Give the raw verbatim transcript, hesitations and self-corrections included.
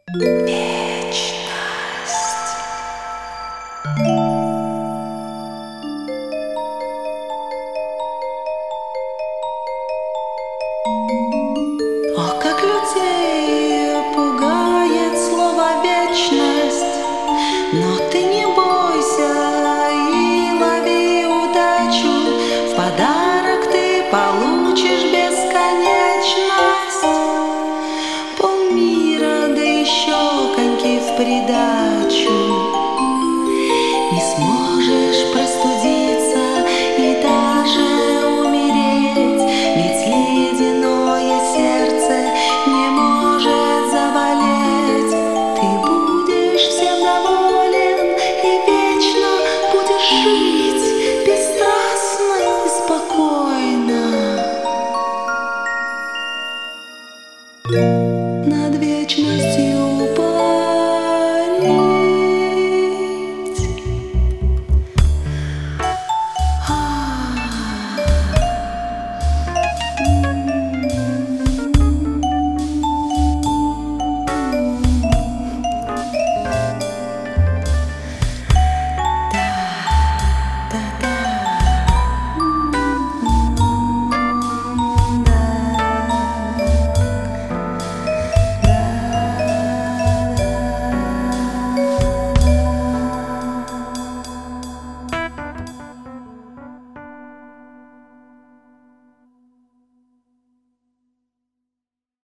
Вечность. О, как людей пугает слово вечность, но ты не бойся и лови удачу. В подарок ты получишь бесконечность, полмира, да еще коньки в придачу. Не сможешь простудиться и даже умереть, ведь ледяное сердце не может заболеть. Ты будешь всем доволен и вечно будешь жить бесстрастно и спокойно.